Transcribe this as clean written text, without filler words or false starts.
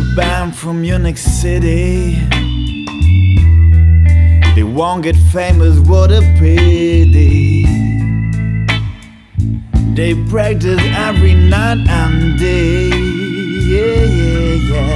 band from Munich City. They won't get famous, what a pity. They practice every night and day. Yeah, yeah, yeah.